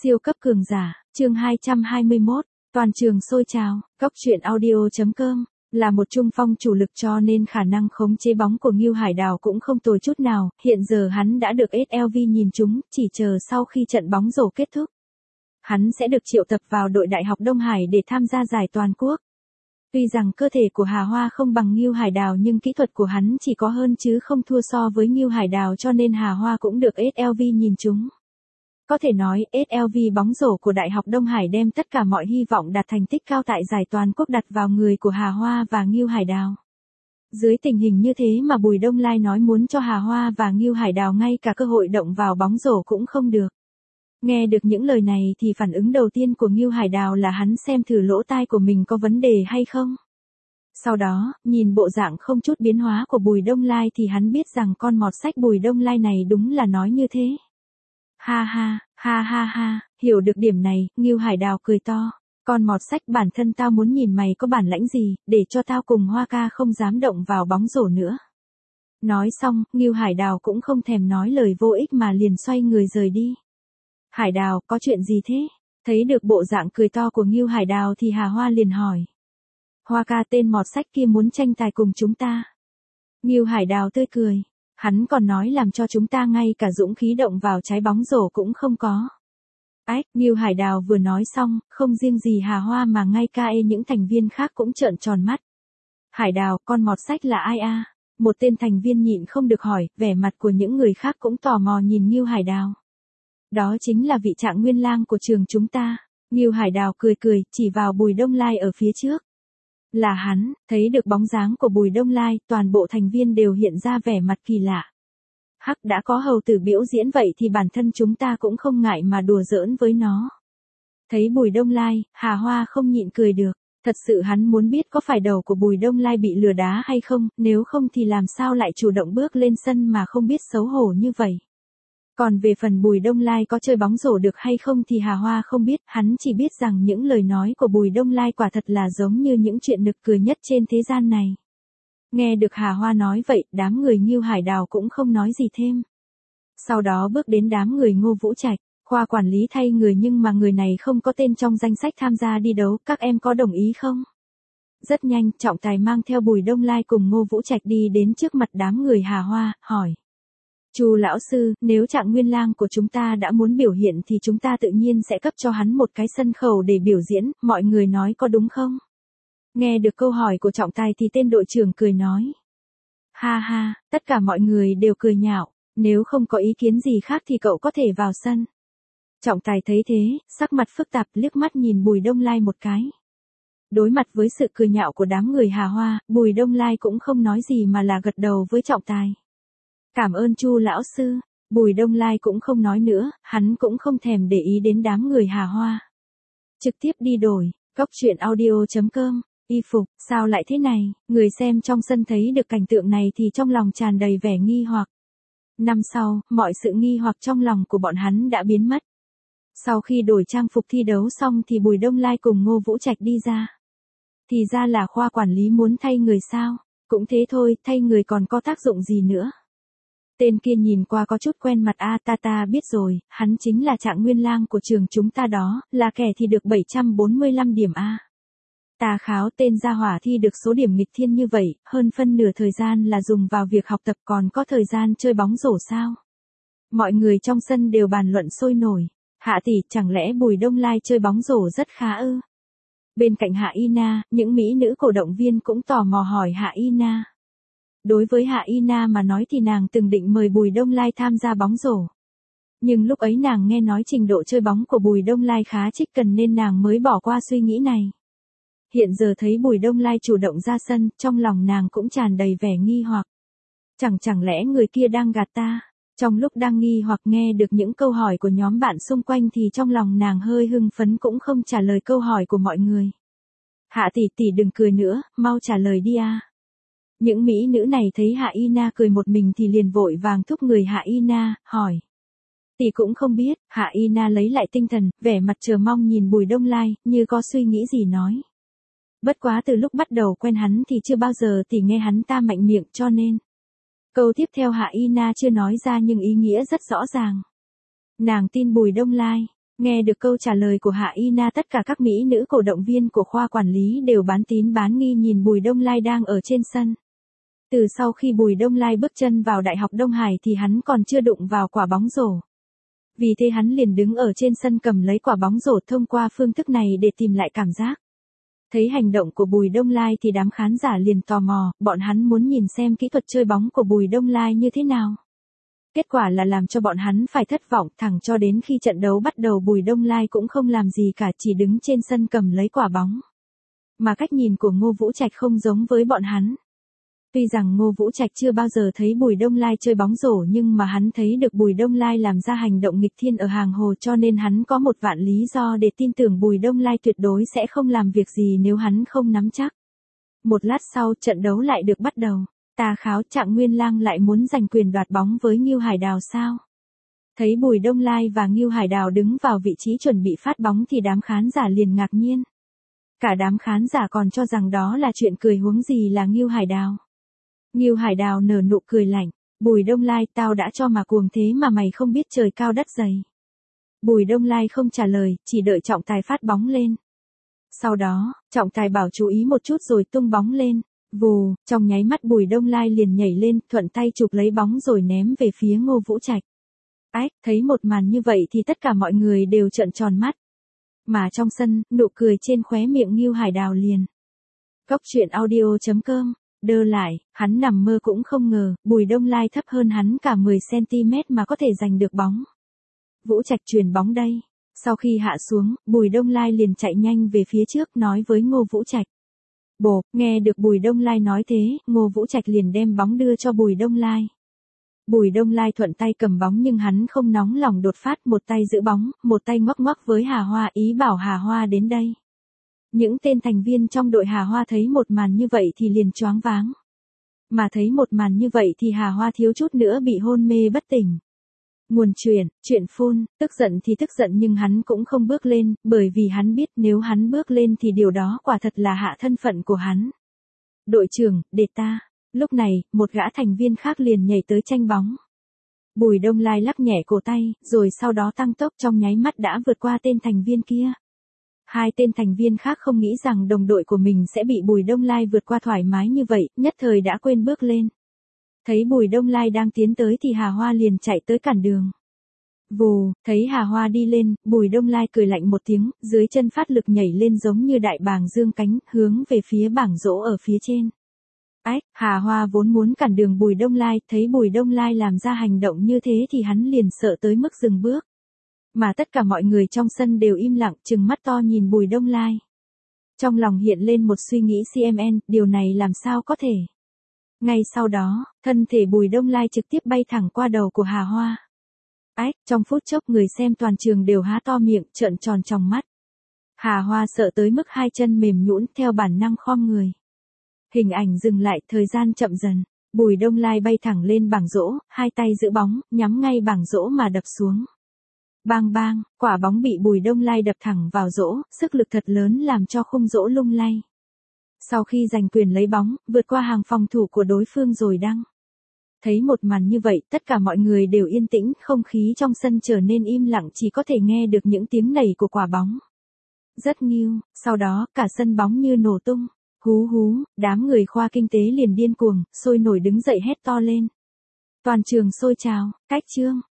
Siêu cấp cường giả, chương 221, toàn trường sôi trào, Cóc truyện audio.com, là một trung phong chủ lực cho nên khả năng khống chế bóng của Ngưu Hải Đào cũng không tồi chút nào, hiện giờ hắn đã được SLV nhìn trúng, chỉ chờ sau khi trận bóng rổ kết thúc. Hắn sẽ được triệu tập vào đội Đại học Đông Hải để tham gia giải toàn quốc. Tuy rằng cơ thể của Hà Hoa không bằng Ngưu Hải Đào nhưng kỹ thuật của hắn chỉ có hơn chứ không thua so với Ngưu Hải Đào cho nên Hà Hoa cũng được SLV nhìn trúng. Có thể nói, SLV bóng rổ của Đại học Đông Hải đem tất cả mọi hy vọng đạt thành tích cao tại giải toàn quốc đặt vào người của Hà Hoa và Ngưu Hải Đào. Dưới tình hình như thế mà Bùi Đông Lai nói muốn cho Hà Hoa và Ngưu Hải Đào ngay cả cơ hội động vào bóng rổ cũng không được. Nghe được những lời này thì phản ứng đầu tiên của Ngưu Hải Đào là hắn xem thử lỗ tai của mình có vấn đề hay không. Sau đó, nhìn bộ dạng không chút biến hóa của Bùi Đông Lai thì hắn biết rằng con mọt sách Bùi Đông Lai này đúng là nói như thế. Ha ha, hiểu được điểm này, Ngưu Hải Đào cười to. Con mọt sách bản thân tao muốn nhìn mày có bản lãnh gì, để cho tao cùng Hoa ca không dám động vào bóng rổ nữa. Nói xong, Ngưu Hải Đào cũng không thèm nói lời vô ích mà liền xoay người rời đi. Hải Đào, có chuyện gì thế? Thấy được bộ dạng cười to của Ngưu Hải Đào thì Hà Hoa liền hỏi. Hoa ca tên mọt sách kia muốn tranh tài cùng chúng ta. Ngưu Hải Đào tươi cười. Hắn còn nói làm cho chúng ta ngay cả dũng khí động vào trái bóng rổ cũng không có. Ách, Ngưu Hải Đào vừa nói xong, không riêng gì Hà Hoa mà ngay cả những thành viên khác cũng trợn tròn mắt. Hải Đào, con mọt sách là ai a? Một tên thành viên nhịn không được hỏi, vẻ mặt của những người khác cũng tò mò nhìn Ngưu Hải Đào. Đó chính là vị Trạng Nguyên Lang của trường chúng ta. Ngưu Hải Đào cười cười, chỉ vào Bùi Đông Lai ở phía trước. Là hắn, thấy được bóng dáng của Bùi Đông Lai, toàn bộ thành viên đều hiện ra vẻ mặt kỳ lạ. Hắc, đã có hầu tử biểu diễn vậy thì bản thân chúng ta cũng không ngại mà đùa giỡn với nó. Thấy Bùi Đông Lai, Hà Hoa không nhịn cười được. Thật sự hắn muốn biết có phải đầu của Bùi Đông Lai bị lừa đá hay không, nếu không thì làm sao lại chủ động bước lên sân mà không biết xấu hổ như vậy. Còn về phần Bùi Đông Lai có chơi bóng rổ được hay không thì Hà Hoa không biết, hắn chỉ biết rằng những lời nói của Bùi Đông Lai quả thật là giống như những chuyện nực cười nhất trên thế gian này. Nghe được Hà Hoa nói vậy, đám người Ngưu Hải Đào cũng không nói gì thêm. Sau đó bước đến đám người Ngô Vũ Trạch, khoa quản lý thay người nhưng mà người này không có tên trong danh sách tham gia đi đấu, các em có đồng ý không? Rất nhanh, trọng tài mang theo Bùi Đông Lai cùng Ngô Vũ Trạch đi đến trước mặt đám người Hà Hoa, hỏi. Chu lão sư, nếu Trạng Nguyên Lang của chúng ta đã muốn biểu hiện thì chúng ta tự nhiên sẽ cấp cho hắn một cái sân khấu để biểu diễn, mọi người nói có đúng không? Nghe được câu hỏi của trọng tài thì tên đội trưởng cười nói. Ha, tất cả mọi người đều cười nhạo, nếu không có ý kiến gì khác thì cậu có thể vào sân. Trọng tài thấy thế, sắc mặt phức tạp liếc mắt nhìn Bùi Đông Lai một cái. Đối mặt với sự cười nhạo của đám người Hà Hoa, Bùi Đông Lai cũng không nói gì mà là gật đầu với trọng tài. Cảm ơn Chu lão sư, Bùi Đông Lai cũng không nói nữa, hắn cũng không thèm để ý đến đám người Hà Hoa. Trực tiếp đi đổi, Cóc truyện audio.com, y phục, sao lại thế này, người xem trong sân thấy được cảnh tượng này thì trong lòng tràn đầy vẻ nghi hoặc. Năm sau, mọi sự nghi hoặc trong lòng của bọn hắn đã biến mất. Sau khi đổi trang phục thi đấu xong thì Bùi Đông Lai cùng Ngô Vũ Trạch đi ra. Thì ra là khoa quản lý muốn thay người sao, cũng thế thôi, thay người còn có tác dụng gì nữa. Tên kia nhìn qua có chút quen mặt ta biết rồi, hắn chính là Trạng Nguyên Lang của trường chúng ta đó, là kẻ thì được 745 điểm a. Ta kháo tên gia hỏa thi được số điểm nghịch thiên như vậy, hơn phân nửa thời gian là dùng vào việc học tập còn có thời gian chơi bóng rổ sao. Mọi người trong sân đều bàn luận sôi nổi, Hạ tỷ, chẳng lẽ Bùi Đông Lai chơi bóng rổ rất khá ư? Bên cạnh Hạ Ina, những mỹ nữ cổ động viên cũng tò mò hỏi Hạ Ina. Đối với Hạ Ina mà nói thì nàng từng định mời Bùi Đông Lai tham gia bóng rổ. Nhưng lúc ấy nàng nghe nói trình độ chơi bóng của Bùi Đông Lai khá trích cần nên nàng mới bỏ qua suy nghĩ này. Hiện giờ thấy Bùi Đông Lai chủ động ra sân, trong lòng nàng cũng tràn đầy vẻ nghi hoặc. Chẳng lẽ người kia đang gạt ta? Trong lúc đang nghi hoặc nghe được những câu hỏi của nhóm bạn xung quanh thì trong lòng nàng hơi hưng phấn cũng không trả lời câu hỏi của mọi người. Hạ tỷ đừng cười nữa, mau trả lời đi a. Những mỹ nữ này thấy Hạ Ina cười một mình thì liền vội vàng thúc người Hạ Ina, hỏi. Tỷ cũng không biết, Hạ Ina lấy lại tinh thần, vẻ mặt chờ mong nhìn Bùi Đông Lai, như có suy nghĩ gì nói. Bất quá từ lúc bắt đầu quen hắn thì chưa bao giờ tỷ nghe hắn ta mạnh miệng cho nên. Câu tiếp theo Hạ Ina chưa nói ra nhưng ý nghĩa rất rõ ràng. Nàng tin Bùi Đông Lai. Nghe được câu trả lời của Hạ Y Na, tất cả các mỹ nữ cổ động viên của khoa quản lý đều bán tín bán nghi nhìn Bùi Đông Lai đang ở trên sân. Từ sau khi Bùi Đông Lai bước chân vào Đại học Đông Hải thì hắn còn chưa đụng vào quả bóng rổ. Vì thế hắn liền đứng ở trên sân cầm lấy quả bóng rổ thông qua phương thức này để tìm lại cảm giác. Thấy hành động của Bùi Đông Lai thì đám khán giả liền tò mò, bọn hắn muốn nhìn xem kỹ thuật chơi bóng của Bùi Đông Lai như thế nào. Kết quả là làm cho bọn hắn phải thất vọng, thẳng cho đến khi trận đấu bắt đầu Bùi Đông Lai cũng không làm gì cả, chỉ đứng trên sân cầm lấy quả bóng. Mà cách nhìn của Ngô Vũ Trạch không giống với bọn hắn. Tuy rằng Ngô Vũ Trạch chưa bao giờ thấy Bùi Đông Lai chơi bóng rổ nhưng mà hắn thấy được Bùi Đông Lai làm ra hành động nghịch thiên ở hàng hồ, cho nên hắn có một vạn lý do để tin tưởng Bùi Đông Lai tuyệt đối sẽ không làm việc gì nếu hắn không nắm chắc. Một lát sau trận đấu lại được bắt đầu. Tà Kháo, Trạng Nguyên Lang lại muốn giành quyền đoạt bóng với Ngưu Hải Đào sao? Thấy Bùi Đông Lai và Ngưu Hải Đào đứng vào vị trí chuẩn bị phát bóng thì đám khán giả liền ngạc nhiên. Cả đám khán giả còn cho rằng đó là chuyện cười, huống gì là Ngưu Hải Đào. Ngưu Hải Đào nở nụ cười lạnh, Bùi Đông Lai, tao đã cho mà cuồng thế mà mày không biết trời cao đất dày. Bùi Đông Lai không trả lời, chỉ đợi trọng tài phát bóng lên. Sau đó, trọng tài bảo chú ý một chút rồi tung bóng lên. Vù, trong nháy mắt Bùi Đông Lai liền nhảy lên, thuận tay chụp lấy bóng rồi ném về phía Ngô Vũ Trạch. Ách, thấy một màn như vậy thì tất cả mọi người đều trợn tròn mắt. Mà trong sân, nụ cười trên khóe miệng Ngưu Hải Đào liền. Cốc truyện audio.com, đơ lại, hắn nằm mơ cũng không ngờ, Bùi Đông Lai thấp hơn hắn cả 10cm mà có thể giành được bóng. Vũ Trạch chuyền bóng đây. Sau khi hạ xuống, Bùi Đông Lai liền chạy nhanh về phía trước nói với Ngô Vũ Trạch. Bộp, nghe được Bùi Đông Lai nói thế, Ngô Vũ Trạch liền đem bóng đưa cho Bùi Đông Lai. Bùi Đông Lai thuận tay cầm bóng nhưng hắn không nóng lòng đột phát, một tay giữ bóng, một tay ngoắc ngoắc với Hà Hoa, ý bảo Hà Hoa đến đây. Những tên thành viên trong đội Hà Hoa thấy một màn như vậy thì liền choáng váng. Mà thấy một màn như vậy thì Hà Hoa thiếu chút nữa bị hôn mê bất tỉnh. Nguồn chuyện phun, tức giận thì tức giận nhưng hắn cũng không bước lên, bởi vì hắn biết nếu hắn bước lên thì điều đó quả thật là hạ thân phận của hắn. Đội trưởng, để ta. Lúc này, một gã thành viên khác liền nhảy tới tranh bóng. Bùi Đông Lai lắc nhẹ cổ tay, rồi sau đó tăng tốc, trong nháy mắt đã vượt qua tên thành viên kia. Hai tên thành viên khác không nghĩ rằng đồng đội của mình sẽ bị Bùi Đông Lai vượt qua thoải mái như vậy, nhất thời đã quên bước lên. Thấy Bùi Đông Lai đang tiến tới thì Hà Hoa liền chạy tới cản đường. Vù, thấy Hà Hoa đi lên, Bùi Đông Lai cười lạnh một tiếng, dưới chân phát lực nhảy lên giống như đại bàng dương cánh, hướng về phía bảng rổ ở phía trên. Ách, Hà Hoa vốn muốn cản đường Bùi Đông Lai, thấy Bùi Đông Lai làm ra hành động như thế thì hắn liền sợ tới mức dừng bước. Mà tất cả mọi người trong sân đều im lặng, trừng mắt to nhìn Bùi Đông Lai. Trong lòng hiện lên một suy nghĩ CMN, điều này làm sao có thể. Ngay sau đó, thân thể Bùi Đông Lai trực tiếp bay thẳng qua đầu của Hà Hoa. Ách, trong phút chốc người xem toàn trường đều há to miệng, trợn tròn tròng mắt. Hà Hoa sợ tới mức hai chân mềm nhũn, theo bản năng khom người. Hình ảnh dừng lại, thời gian chậm dần. Bùi Đông Lai bay thẳng lên bảng rổ, hai tay giữ bóng, nhắm ngay bảng rổ mà đập xuống. Bang bang, quả bóng bị Bùi Đông Lai đập thẳng vào rổ, sức lực thật lớn làm cho khung rổ lung lay. Sau khi giành quyền lấy bóng, vượt qua hàng phòng thủ của đối phương rồi đăng. Thấy một màn như vậy, tất cả mọi người đều yên tĩnh, không khí trong sân trở nên im lặng, chỉ có thể nghe được những tiếng nảy của quả bóng. Rất nghiêu, sau đó, cả sân bóng như nổ tung. Hú hú, đám người khoa kinh tế liền điên cuồng, sôi nổi đứng dậy hét to lên. Toàn trường sôi trào, cách chương.